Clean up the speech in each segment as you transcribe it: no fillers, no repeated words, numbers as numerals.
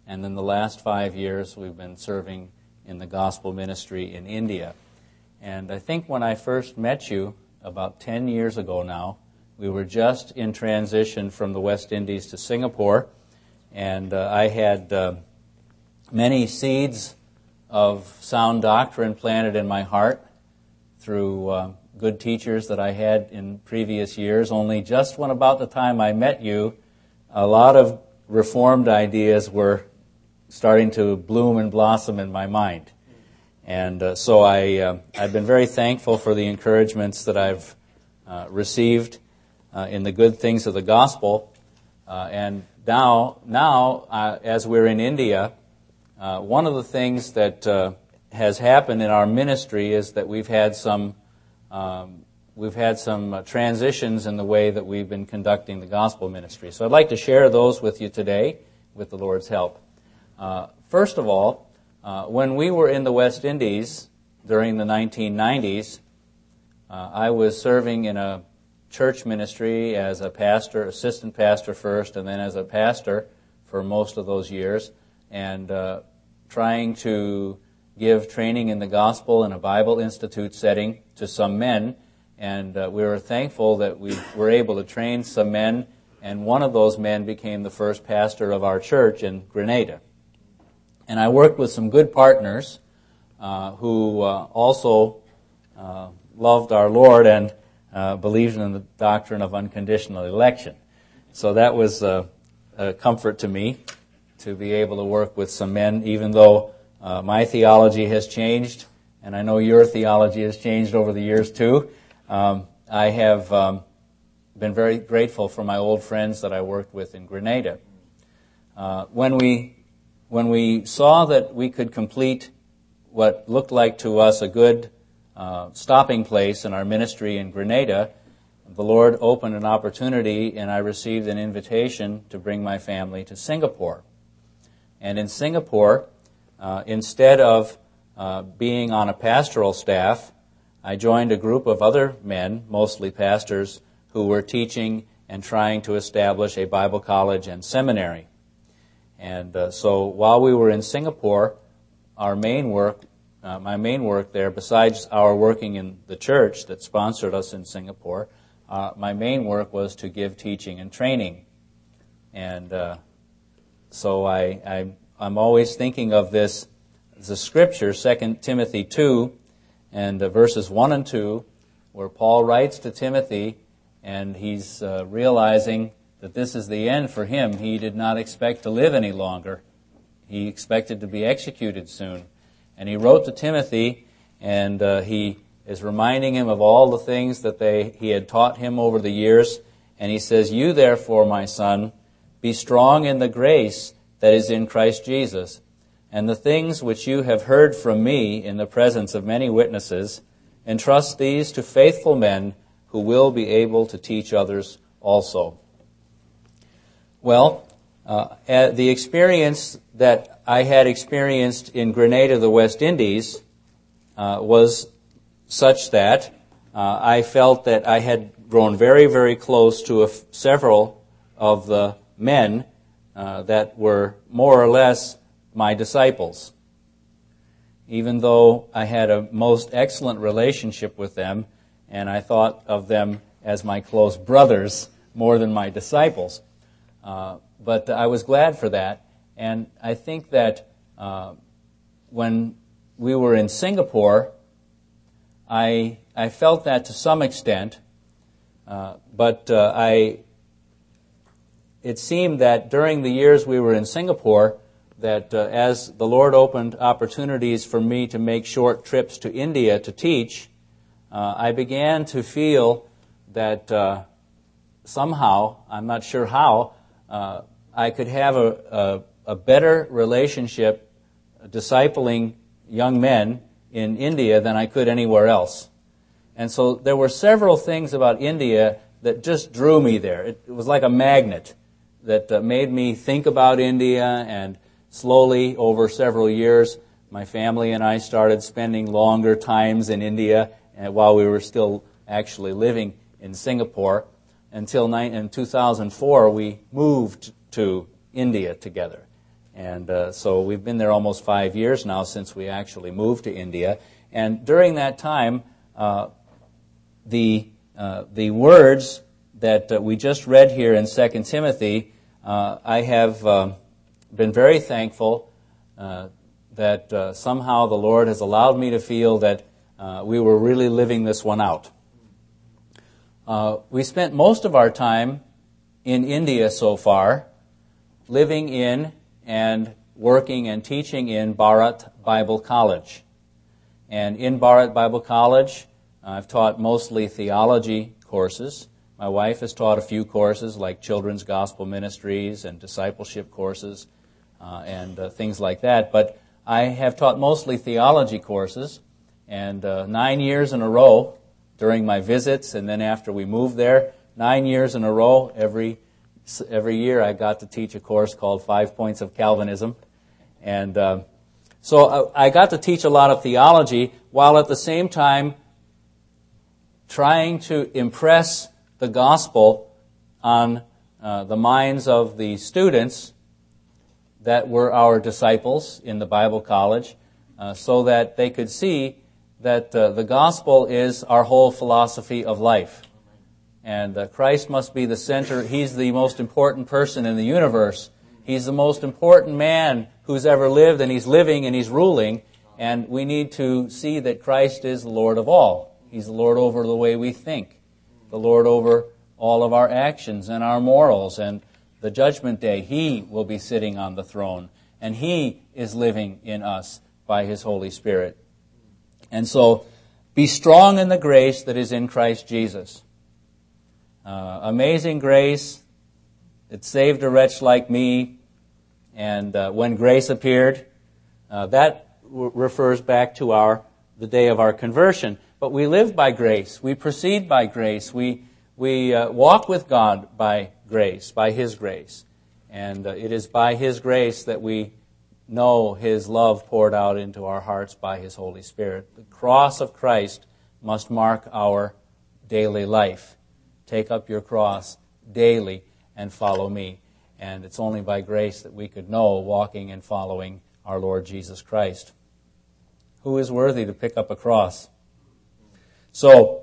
And then the last 5 years we've been serving in the gospel ministry in India. And I think when I first met you about 10 years ago now, we were just in transition from the West Indies to Singapore, and I had many seeds of sound doctrine planted in my heart through good teachers that I had in previous years. Only just when about the time I met you, a lot of Reformed ideas were starting to bloom and blossom in my mind. And so I've been very thankful for the encouragements that I've received in the good things of the gospel. And now, as we're in India, one of the things that has happened in our ministry is that we've had some transitions in the way that we've been conducting the gospel ministry. So I'd like to share those with you today, with the Lord's help. First of all, when we were in the West Indies during the 1990s, I was serving in a church ministry as a pastor, assistant pastor first, and then as a pastor for most of those years, and trying to give training in the gospel in a Bible Institute setting to some men. And we were thankful that we were able to train some men, and one of those men became the first pastor of our church in Grenada. And I worked with some good partners who also loved our Lord and believed in the doctrine of unconditional election. So that was a comfort to me to be able to work with some men, even though my theology has changed, and I know your theology has changed over the years too. I have been very grateful for my old friends that I worked with in Grenada. When we saw that we could complete what looked like to us a good stopping place in our ministry in Grenada, the Lord opened an opportunity, and I received an invitation to bring my family to Singapore. And in Singapore, instead of being on a pastoral staff, I joined a group of other men, mostly pastors, who were teaching and trying to establish a Bible college and seminary. And so while we were in Singapore, my main work there, besides our working in the church that sponsored us in Singapore, my main work was to give teaching and training. And so I'm always thinking of this, the scripture, 2 Timothy 2, and verses 1 and 2, where Paul writes to Timothy, and he's realizing that this is the end for him. He did not expect to live any longer. He expected to be executed soon. And he wrote to Timothy, and he is reminding him of all the things that he had taught him over the years. And he says, "You therefore, my son, be strong in the grace that is in Christ Jesus, and the things which you have heard from me in the presence of many witnesses, entrust these to faithful men who will be able to teach others also." Well, the experience that I had experienced in Grenada, the West Indies, was such that I felt that I had grown very, very close to several of the men that were more or less my disciples. Even though I had a most excellent relationship with them, and I thought of them as my close brothers more than my disciples. But I was glad for that. And I think that when we were in Singapore, I felt that to some extent, but it seemed that during the years we were in Singapore, that as the Lord opened opportunities for me to make short trips to India to teach, I began to feel that somehow, I'm not sure how, I could have a better relationship discipling young men in India than I could anywhere else. And so there were several things about India that just drew me there. It was like a magnet that made me think about India, and slowly over several years, my family and I started spending longer times in India while we were still actually living in Singapore. Until in 2004, we moved to India together. And so we've been there almost 5 years now since we actually moved to India. And during that time, the words that we just read here in 2 Timothy, I have been very thankful that somehow the Lord has allowed me to feel that we were really living this one out. We spent most of our time in India so far, living in and working and teaching in Bharat Bible College. And in Bharat Bible College, I've taught mostly theology courses. My wife has taught a few courses like children's gospel ministries and discipleship courses and things like that. But I have taught mostly theology courses. And 9 years in a row during my visits and then after we moved there, 9 years in a row, every year I got to teach a course called 5 Points of Calvinism. And so I got to teach a lot of theology while at the same time trying to impress the gospel on the minds of the students that were our disciples in the Bible college so that they could see that the gospel is our whole philosophy of life. And Christ must be the center. He's the most important person in the universe. He's the most important man who's ever lived, and he's living and he's ruling. And we need to see that Christ is the Lord of all. He's the Lord over the way we think, the Lord over all of our actions and our morals. And the judgment day, He will be sitting on the throne, and He is living in us by His Holy Spirit. And so, be strong in the grace that is in Christ Jesus. Amazing grace. It saved a wretch like me. And when grace appeared, that refers back to the day of our conversion. But we live by grace. We proceed by grace. We walk with God by grace, by His grace. And it is by His grace that we know His love poured out into our hearts by His Holy Spirit. The cross of Christ must mark our daily life. Take up your cross daily and follow me. And it's only by grace that we could know walking and following our Lord Jesus Christ. Who is worthy to pick up a cross? So,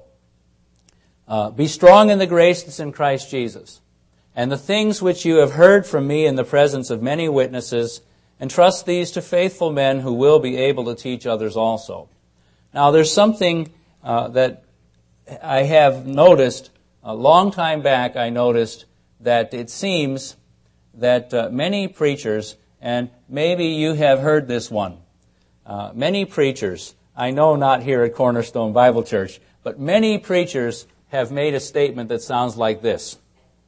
be strong in the grace that's in Christ Jesus. And the things which you have heard from me in the presence of many witnesses, entrust these to faithful men who will be able to teach others also. Now, there's something that I have noticed. A long time back, I noticed that it seems that many preachers, and maybe you have heard this one, many preachers, I know not here at Cornerstone Bible Church, but many preachers have made a statement that sounds like this.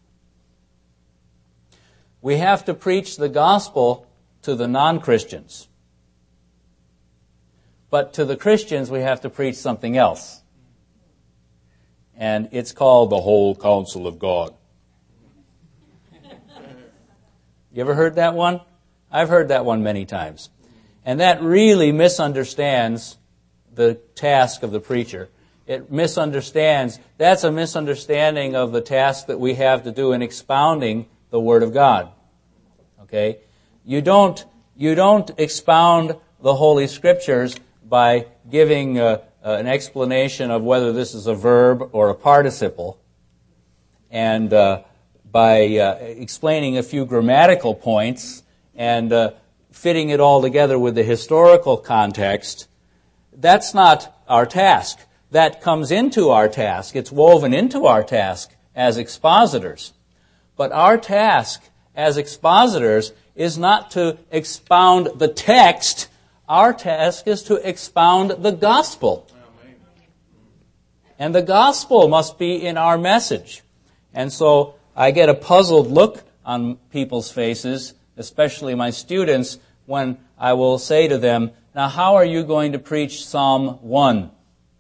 We have to preach the gospel to the non-Christians, but to the Christians we have to preach something else. And it's called the whole counsel of God. You ever heard that one? I've heard that one many times. And that really misunderstands the task of the preacher. It misunderstands, that's a misunderstanding of the task that we have to do in expounding the Word of God. Okay? You don't expound the Holy Scriptures by giving an explanation of whether this is a verb or a participle, and by explaining a few grammatical points and fitting it all together with the historical context. That's not our task. That comes into our task. It's woven into our task as expositors. But our task as expositors is not to expound the text. Our task is to expound the gospel. And the gospel must be in our message. And so I get a puzzled look on people's faces, especially my students, when I will say to them, now how are you going to preach Psalm 1?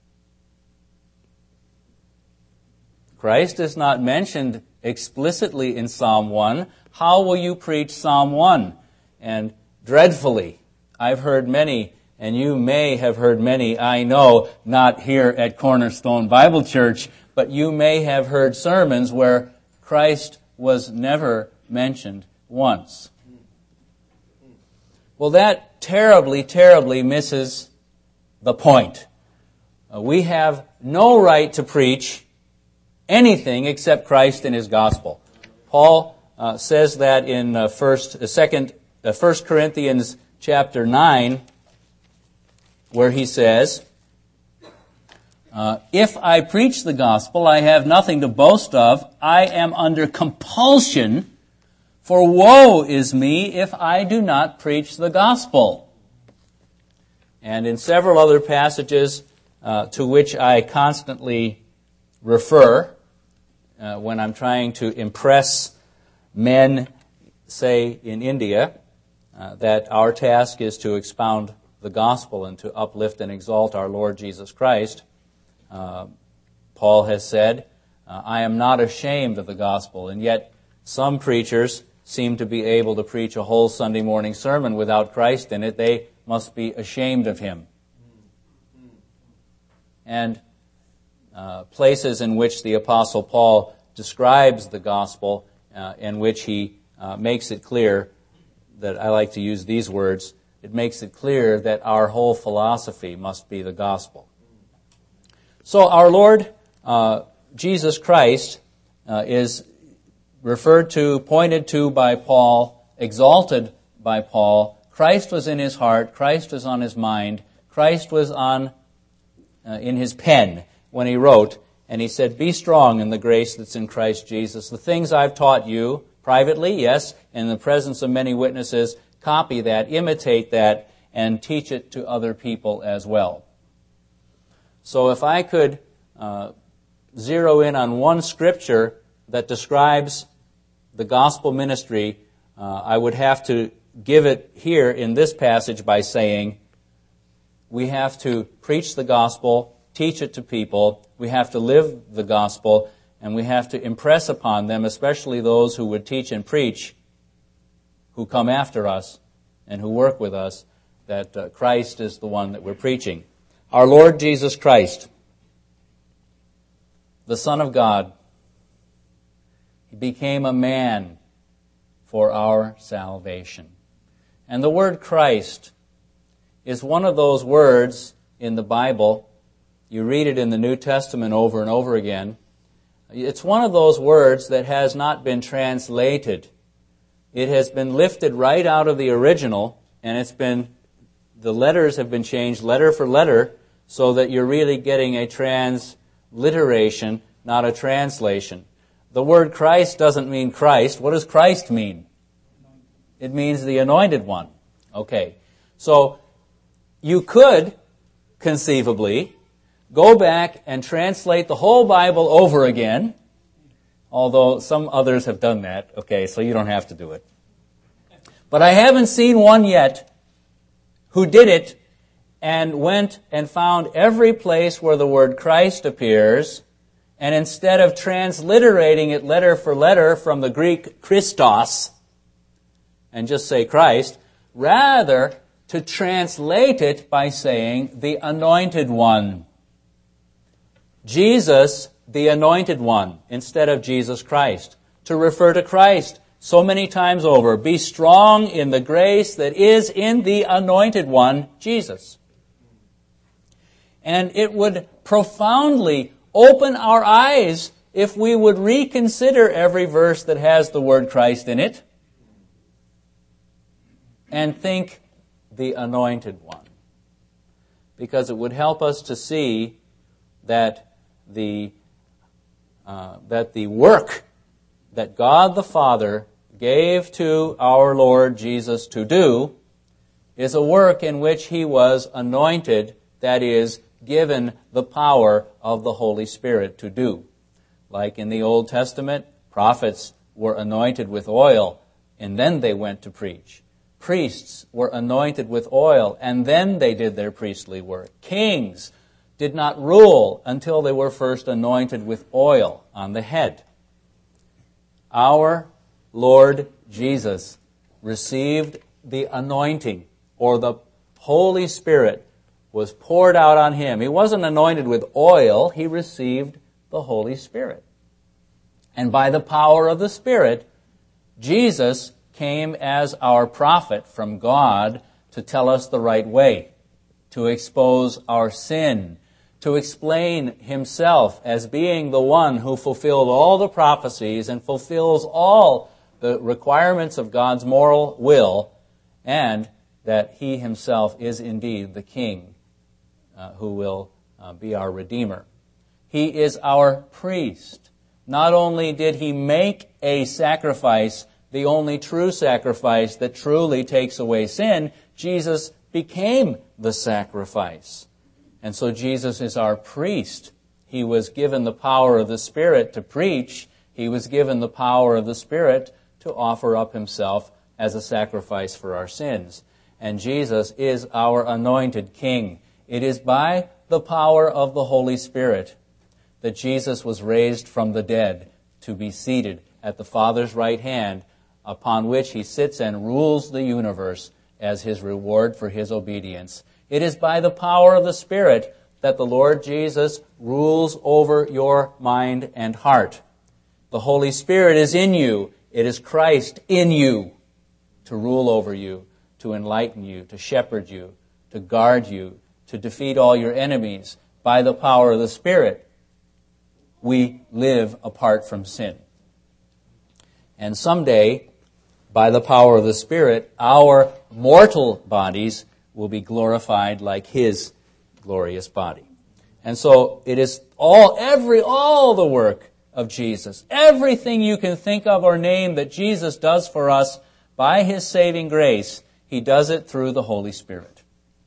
Christ is not mentioned explicitly in Psalm 1. How will you preach Psalm 1? And dreadfully, I've heard many, and you may have heard many, I know, not here at Cornerstone Bible Church, but you may have heard sermons where Christ was never mentioned once. Well, that terribly, terribly misses the point. We have no right to preach anything except Christ and His gospel. Paul says that in 1 Corinthians chapter 9, where he says, if I preach the gospel, I have nothing to boast of. I am under compulsion, for woe is me if I do not preach the gospel. And in several other passages to which I constantly refer when I'm trying to impress men, say in India, that our task is to expound the gospel and to uplift and exalt our Lord Jesus Christ, Paul has said, I am not ashamed of the gospel. And yet some preachers seem to be able to preach a whole Sunday morning sermon without Christ in it. They must be ashamed of Him. And places in which the Apostle Paul describes the gospel, in which he makes it clear that I like to use these words, it makes it clear that our whole philosophy must be the gospel. So our Lord Jesus Christ is referred to, pointed to by Paul, exalted by Paul. Christ was in his heart. Christ was on his mind. Christ was in his pen when he wrote, and he said, be strong in the grace that's in Christ Jesus. The things I've taught you, privately, yes, in the presence of many witnesses, copy that, imitate that, and teach it to other people as well. So if I could zero in on one scripture that describes the gospel ministry, I would have to give it here in this passage by saying, we have to preach the gospel, teach it to people, we have to live the gospel, and we have to impress upon them, especially those who would teach and preach, who come after us and who work with us, that Christ is the one that we're preaching. Our Lord Jesus Christ, the Son of God, He became a man for our salvation. And the word Christ is one of those words in the Bible. You read it in the New Testament over and over again. It's one of those words that has not been translated. It has been lifted right out of the original, and the letters have been changed letter for letter, so that you're really getting a transliteration, not a translation. The word Christ doesn't mean Christ. What does Christ mean? It means the Anointed One. Okay. So you could conceivably go back and translate the whole Bible over again, although some others have done that. Okay, so you don't have to do it. But I haven't seen one yet who did it and went and found every place where the word Christ appears, and instead of transliterating it letter for letter from the Greek Christos and just say Christ, rather to translate it by saying the Anointed One. Jesus, the Anointed One, instead of Jesus Christ. To refer to Christ so many times over. Be strong in the grace that is in the Anointed One, Jesus. And it would profoundly open our eyes if we would reconsider every verse that has the word Christ in it and think the Anointed One. Because it would help us to see that the work that God the Father gave to our Lord Jesus to do is a work in which He was anointed, that is, given the power of the Holy Spirit to do. Like in the Old Testament, prophets were anointed with oil, and then they went to preach. Priests were anointed with oil, and then they did their priestly work. Kings did not rule until they were first anointed with oil on the head. Our Lord Jesus received the anointing, or the Holy Spirit was poured out on Him. He wasn't anointed with oil, He received the Holy Spirit. And by the power of the Spirit, Jesus came as our prophet from God to tell us the right way, to expose our sin, to explain himself as being the one who fulfilled all the prophecies and fulfills all the requirements of God's moral will, and that he himself is indeed the King who will be our Redeemer. He is our priest. Not only did he make a sacrifice, the only true sacrifice that truly takes away sin, Jesus became the sacrifice. And so Jesus is our priest. He was given the power of the Spirit to preach. He was given the power of the Spirit to offer up himself as a sacrifice for our sins. And Jesus is our anointed King. It is by the power of the Holy Spirit that Jesus was raised from the dead to be seated at the Father's right hand, upon which he sits and rules the universe as his reward for his obedience. It is by the power of the Spirit that the Lord Jesus rules over your mind and heart. The Holy Spirit is in you. It is Christ in you to rule over you, to enlighten you, to shepherd you, to guard you, to defeat all your enemies. By the power of the Spirit, we live apart from sin. And someday, by the power of the Spirit, our mortal bodies will be glorified like his glorious body. And so it is all the work of Jesus. Everything you can think of or name that Jesus does for us by his saving grace, he does it through the Holy Spirit.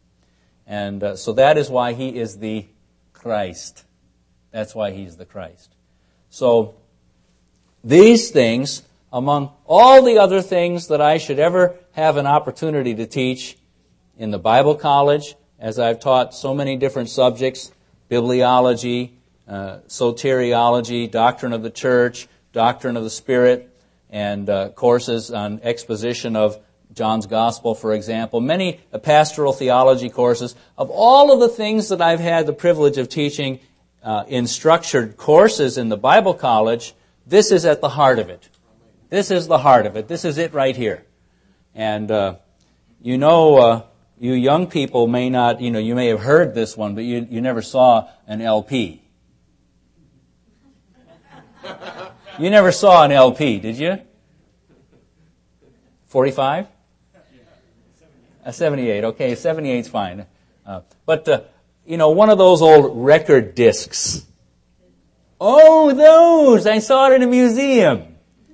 And so that is why he is the Christ. That's why he's the Christ. So these things, among all the other things that I should ever have an opportunity to teach in the Bible college, as I've taught so many different subjects, bibliology, soteriology, doctrine of the church, doctrine of the Spirit, and courses on exposition of John's Gospel, for example, many pastoral theology courses. Of all of the things that I've had the privilege of teaching in structured courses in the Bible college, this is at the heart of it. This is the heart of it. This is it right here. And you young people may not, you may have heard this one, but you never saw an LP. You never saw an LP, did you? 45? 78. Okay, 78's fine. But one of those old record discs. Oh, those! I saw it in a museum.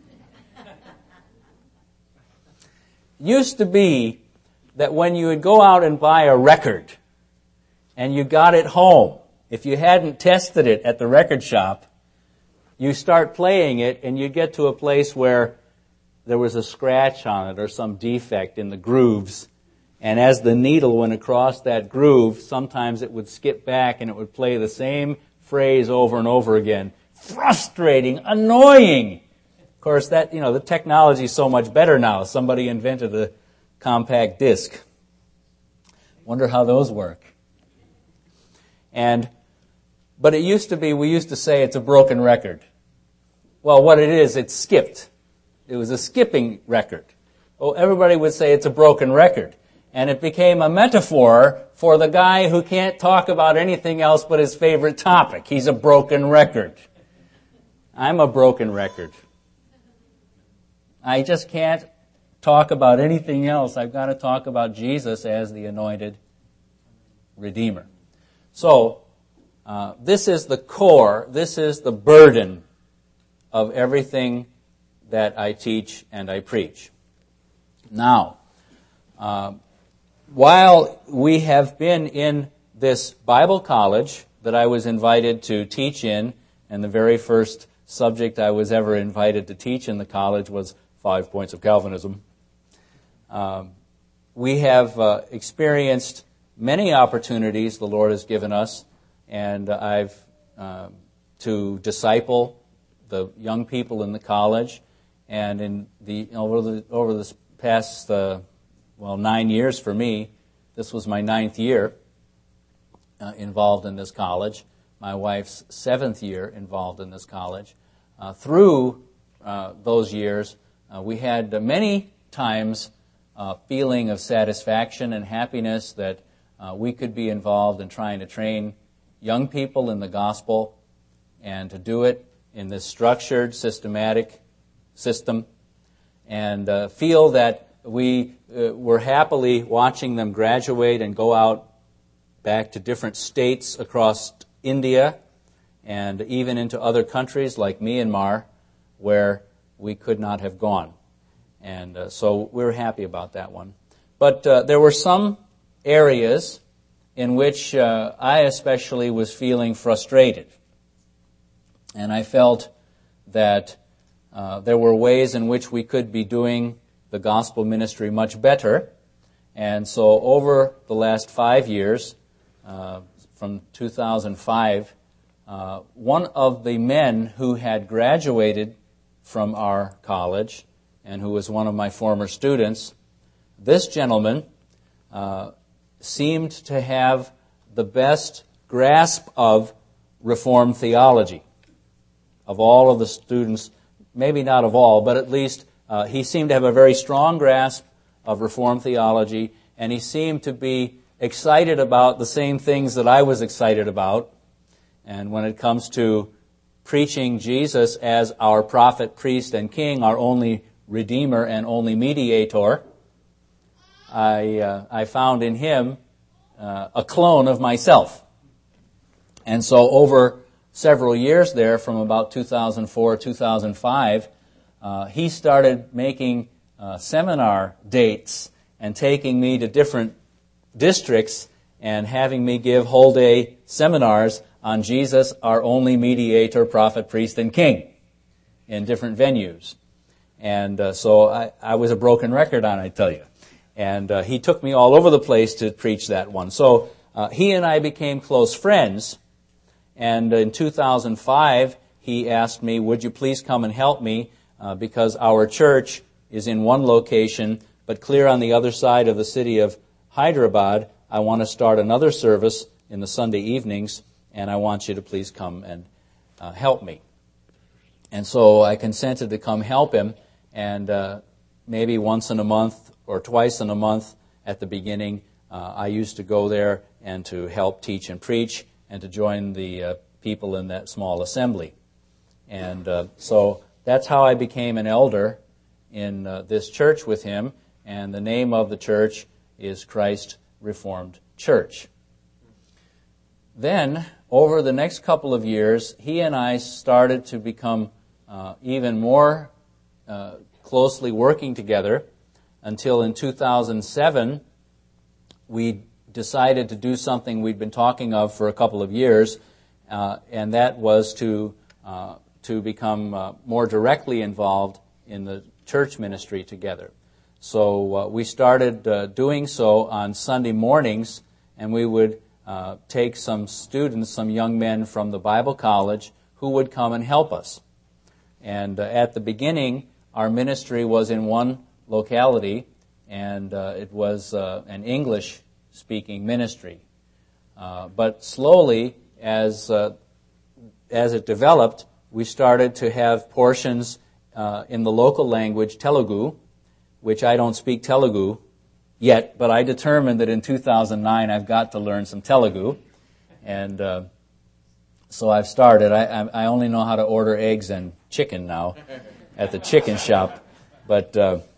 Used to be that when you would go out and buy a record and you got it home, if you hadn't tested it at the record shop, you start playing it and you get to a place where there was a scratch on it or some defect in the grooves. And as the needle went across that groove, sometimes it would skip back and it would play the same phrase over and over again. Frustrating, annoying. Of course, that the technology is so much better now. Somebody invented a compact disc. Wonder how those work. But it used to be, we used to say it's a broken record. Well, what it is, it's skipped. It was a skipping record. Well, everybody would say it's a broken record. And it became a metaphor for the guy who can't talk about anything else but his favorite topic. He's a broken record. I'm a broken record. I just can't talk about anything else. I've got to talk about Jesus as the anointed Redeemer. So, this is the core, this is the burden of everything that I teach and I preach. Now, while we have been in this Bible college that I was invited to teach in, and the very first subject I was ever invited to teach in the college was 5 Points of Calvinism, we have experienced many opportunities the Lord has given us, and I've to disciple the young people in the college, and over this past 9 years for me, this was my 9th year involved in this college. My wife's 7th year involved in this college. Through those years, we had many times feeling of satisfaction and happiness that we could be involved in trying to train young people in the gospel and to do it in this structured, systematic system, and feel that we were happily watching them graduate and go out back to different states across India and even into other countries like Myanmar where we could not have gone. And so we were happy about that one. But there were some areas in which I especially was feeling frustrated. And I felt that there were ways in which we could be doing the gospel ministry much better. And so over the last 5 years, from 2005, one of the men who had graduated from our college and who was one of my former students, this gentleman seemed to have the best grasp of Reformed theology. Of all of the students, maybe not of all, but at least he seemed to have a very strong grasp of Reformed theology, and he seemed to be excited about the same things that I was excited about. And when it comes to preaching Jesus as our prophet, priest, and king, our only Redeemer and only mediator, I found in him a clone of myself. And so over several years there, from about 2004, 2005, he started making seminar dates and taking me to different districts and having me give whole day seminars on Jesus, our only mediator, prophet, priest, and king in different venues. And so I was a broken record on it, I tell you. And he took me all over the place to preach that one. So he and I became close friends. And in 2005, he asked me, would you please come and help me because our church is in one location, but clear on the other side of the city of Hyderabad. I want to start another service in the Sunday evenings, and I want you to please come and help me. And so I consented to come help him, and maybe once in a month or twice in a month at the beginning, I used to go there and to help teach and preach and to join the people in that small assembly. And so that's how I became an elder in this church with him, and the name of the church is Christ Reformed Church. Then, over the next couple of years, he and I started to become even more closely working together until in 2007, we decided to do something we'd been talking of for a couple of years, and that was to become more directly involved in the church ministry together. So we started doing so on Sunday mornings, and we would take some students, some young men from the Bible college who would come and help us. And at the beginning, our ministry was in one locality, and it was an English-speaking ministry. But slowly, as it developed, we started to have portions in the local language, Telugu, which I don't speak Telugu yet, but I determined that in 2009 I've got to learn some Telugu. And so I've started. I only know how to order eggs and chicken now at the chicken shop. But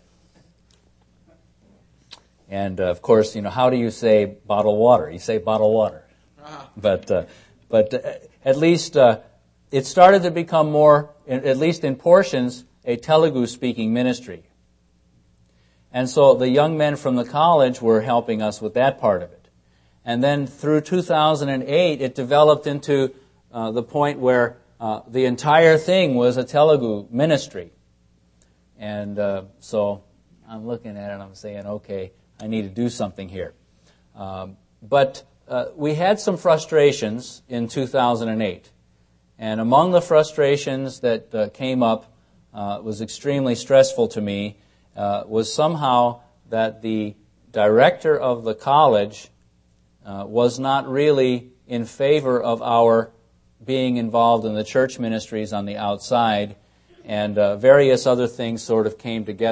and of course, how do you say bottled water? You say bottled water. But at least it started to become more, at least in portions, a Telugu-speaking ministry. And so the young men from the college were helping us with that part of it. And then through 2008, it developed into the point where the entire thing was a Telugu ministry. And so I'm looking at it and I'm saying, okay, I need to do something here. But we had some frustrations in 2008. And among the frustrations that came up, was extremely stressful to me, was somehow that the director of the college was not really in favor of our being involved in the church ministries on the outside, and various other things sort of came together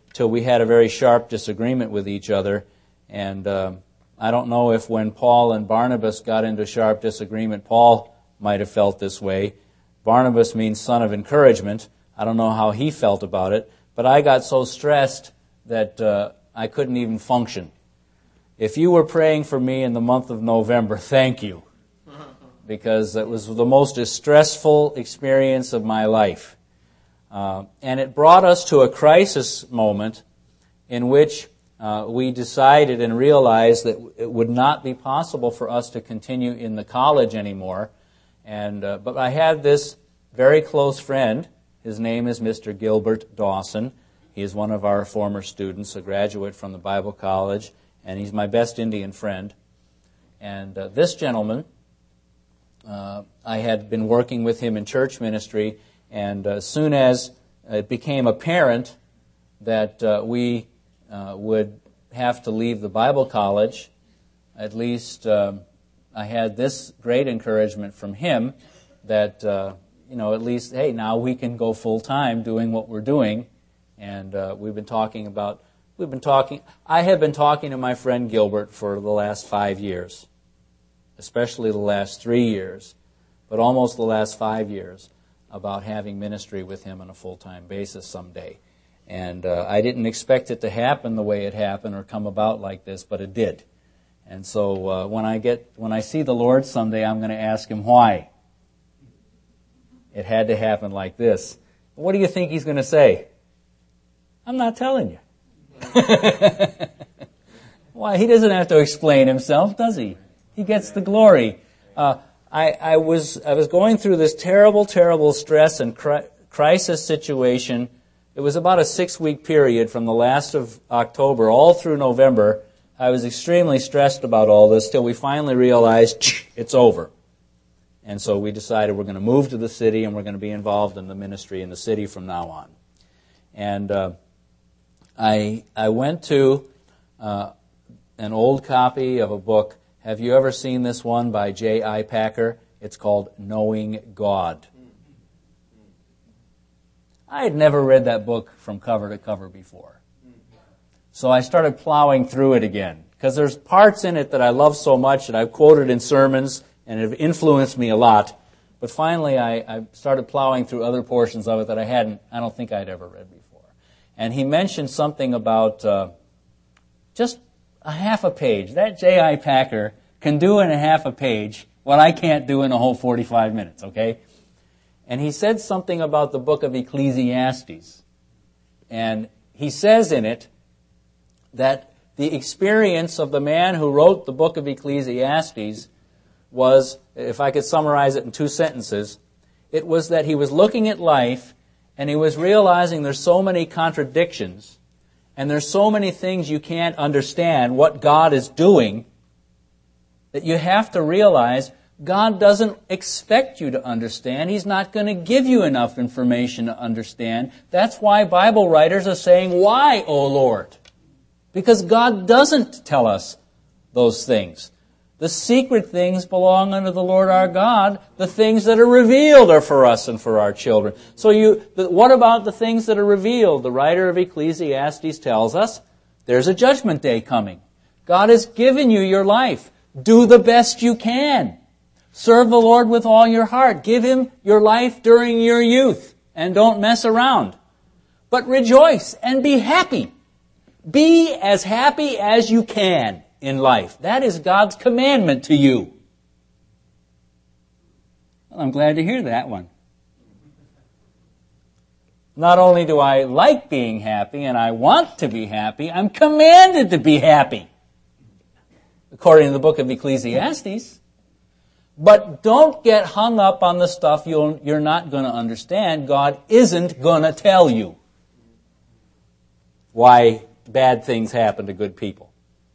till we had a very sharp disagreement with each other. And I don't know if when Paul and Barnabas got into sharp disagreement, Paul might have felt this way. Barnabas means son of encouragement. I don't know how he felt about it, but I got so stressed that I couldn't even function. If you were praying for me in the month of November, thank you, because it was the most stressful experience of my life. And it brought us to a crisis moment in which we decided and realized that it would not be possible for us to continue in the college anymore. And but I had this very close friend. His name is Mr. Gilbert Dawson. He is one of our former students, a graduate from the Bible College, and he's my best Indian friend. And this gentleman, I had been working with him in church ministry, and as soon as it became apparent that we would have to leave the Bible College, at least I had this great encouragement from him that, at least, hey, now we can go full-time doing what we're doing. And I have been talking to my friend Gilbert for the last 5 years, especially the last 3 years, but almost the last 5 years, about having ministry with him on a full-time basis someday. And I didn't expect it to happen the way it happened or come about like this, but it did. And so when I see the Lord someday, I'm going to ask him why it had to happen like this. What do you think he's going to say? I'm not telling you. Why? He doesn't have to explain himself, does he? He gets the glory. I was going through this terrible, terrible stress and crisis situation. It was about a 6-week period from the last of October all through November. I was extremely stressed about all this till we finally realized it's over. And so we decided we're going to move to the city and we're going to be involved in the ministry in the city from now on. And I went to an old copy of a book. Have you ever seen this one by J.I. Packer? It's called Knowing God. I had never read that book from cover to cover before. So I started plowing through it again, because there's parts in it that I love so much that I've quoted in sermons and have influenced me a lot. But finally I started plowing through other portions of it that I don't think I'd ever read before. And he mentioned something about just a half a page. That J.I. Packer can do in a half a page what I can't do in a whole 45 minutes, okay? And he said something about the book of Ecclesiastes. And he says in it that the experience of the man who wrote the book of Ecclesiastes was, if I could summarize it in 2 sentences, it was that he was looking at life and he was realizing there's so many contradictions and there's so many things you can't understand what God is doing that you have to realize God doesn't expect you to understand. He's not going to give you enough information to understand. That's why Bible writers are saying, "Why, O Lord?" Because God doesn't tell us those things. The secret things belong unto the Lord our God. The things that are revealed are for us and for our children. So what about the things that are revealed? The writer of Ecclesiastes tells us there's a judgment day coming. God has given you your life. Do the best you can. Serve the Lord with all your heart. Give Him your life during your youth. And don't mess around. But rejoice and be happy. Be as happy as you can in life. That is God's commandment to you. Well, I'm glad to hear that one. Not only do I like being happy and I want to be happy, I'm commanded to be happy, according to the book of Ecclesiastes. But don't get hung up on the stuff you're not going to understand. God isn't going to tell you why bad things happen to good people.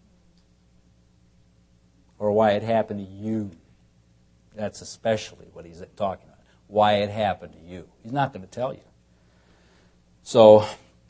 Or why it happened to you. That's especially what he's talking about. Why it happened to you. He's not going to tell you. So,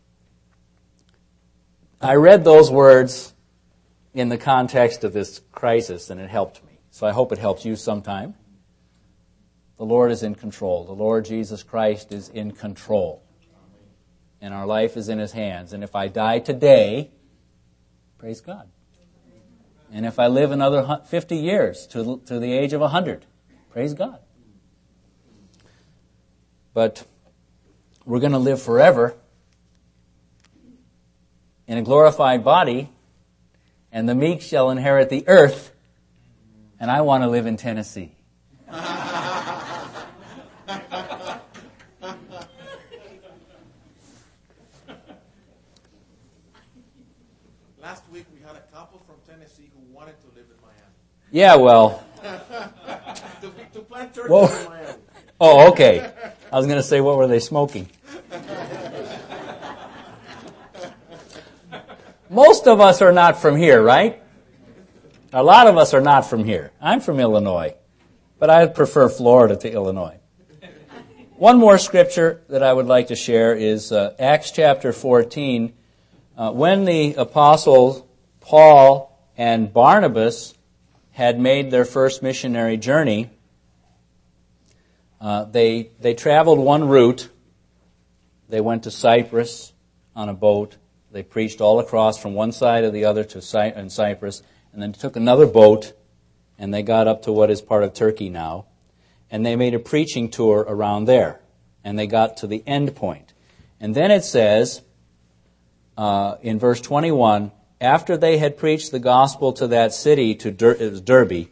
I read those words in the context of this crisis, and it helped me. So I hope it helps you sometime. The Lord is in control. The Lord Jesus Christ is in control. and our life is in His hands. And if I die today, praise God. And if I live another 50 years to the age of 100, praise God. But we're going to live forever in a glorified body, and the meek shall inherit the earth, and I want to live in Tennessee. Last week we had a couple from Tennessee who wanted to live in Miami. Yeah, well. to plant churches Whoa. in Miami. Oh, okay. I was going to say, what were they smoking? Most of us are not from here, right? A lot of us are not from here. I'm from Illinois, but I prefer Florida to Illinois. One more scripture that I would like to share is Acts chapter 14. When the apostles Paul and Barnabas had made their first missionary journey, they traveled one route. They went to Cyprus on a boat. They preached all across from one side to the other to Cyprus, and then took another boat, and they got up to what is part of Turkey now, and they made a preaching tour around there, and they got to the end point. And then it says, in verse 21, after they had preached the gospel to that city, it was Derbe,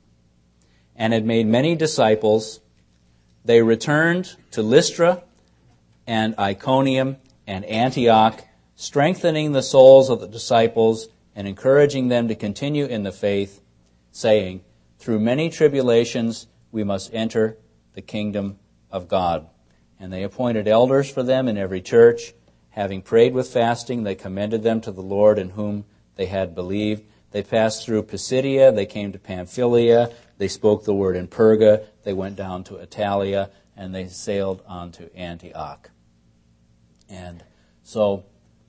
and had made many disciples, they returned to Lystra and Iconium and Antioch, strengthening the souls of the disciples and encouraging them to continue in the faith, saying, through many tribulations we must enter the kingdom of God. And they appointed elders for them in every church. Having prayed with fasting, they commended them to the Lord in whom they had believed. They passed through Pisidia, they came to Pamphylia, they spoke the word in Perga, they went down to Italia, and they sailed on to Antioch. And so,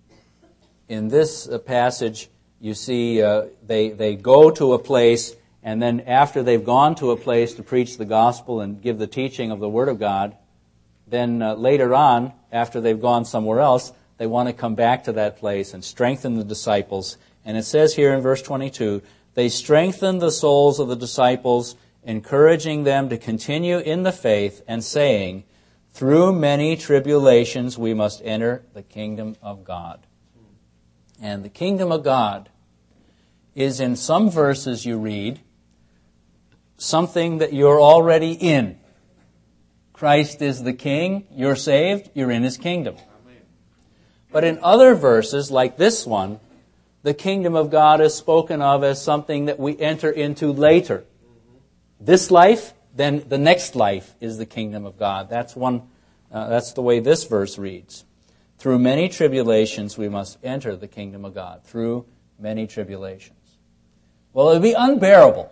in this passage, you see they go to a place, and then after they've gone to a place to preach the gospel and give the teaching of the Word of God, then later on, after they've gone somewhere else, they want to come back to that place and strengthen the disciples. And it says here in verse 22, they strengthened the souls of the disciples, encouraging them to continue in the faith and saying, through many tribulations we must enter the kingdom of God. And the kingdom of God is, in some verses you read, something that you're already in. Christ is the King, you're saved, you're in His kingdom. Amen. But in other verses, like this one, the kingdom of God is spoken of as something that we enter into later. This life, then the next life is the kingdom of God. That's the way this verse reads. Through many tribulations we must enter the kingdom of God. Through many tribulations. Well, it would be unbearable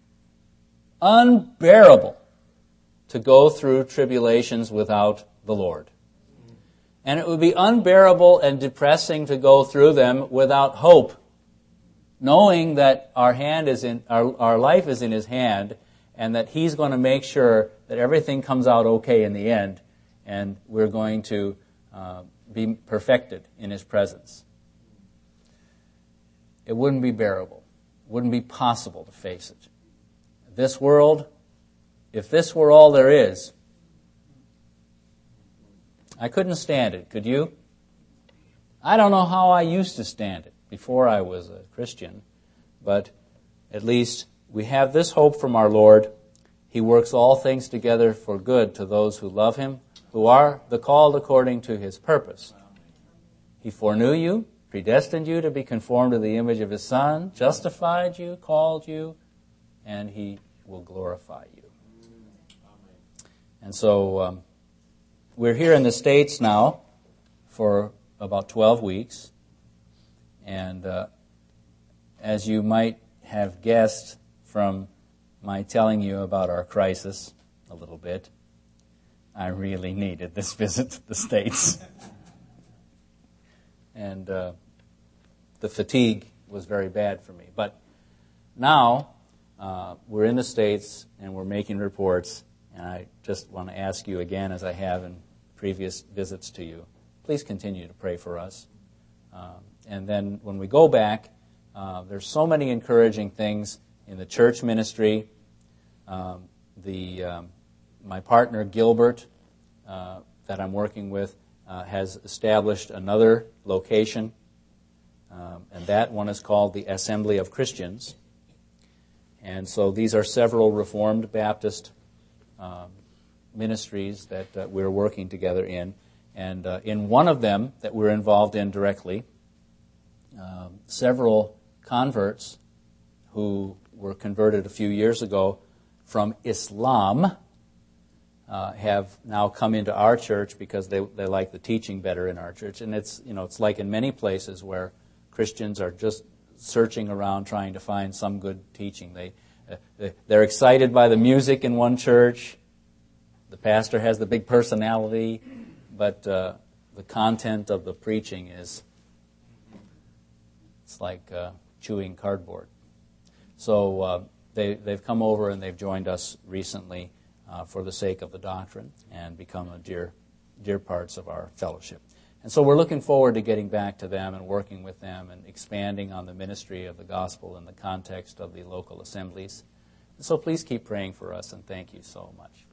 to go through tribulations without the Lord. And it would be unbearable and depressing to go through them without hope, knowing that our life is in His hand, and that He's going to make sure that everything comes out okay in the end, and we're going to be perfected in His presence. It wouldn't be bearable. It wouldn't be possible to face it. This world, if this were all there is, I couldn't stand it. Could you? I don't know how I used to stand it before I was a Christian, but at least we have this hope from our Lord. He works all things together for good to those who love Him, who are the called according to His purpose. He foreknew you, predestined you to be conformed to the image of His Son, justified you, called you, and He will glorify you. And so we're here in the States now for about 12 weeks. And as you might have guessed from my telling you about our crisis a little bit, I really needed this visit to the States. And the fatigue was very bad for me. But now we're in the States and we're making reports, and I just want to ask you again, as I have in previous visits to you, please continue to pray for us. And then when we go back, there's so many encouraging things in the church ministry. My partner, Gilbert, that I'm working with, has established another location, and that one is called the Assembly of Christians. And so these are several Reformed Baptist ministries that we're working together in. And in one of them that we're involved in directly, several converts who were converted a few years ago from Islam have now come into our church because they like the teaching better in our church. And it's like in many places where Christians are just searching around trying to find some good teaching. They're excited by the music in one church. The pastor has the big personality, but the content of the preaching it's like chewing cardboard. So they've come over and they've joined us recently for the sake of the doctrine and become a dear parts of our fellowship. And so we're looking forward to getting back to them and working with them and expanding on the ministry of the gospel in the context of the local assemblies. And so please keep praying for us, and thank you so much.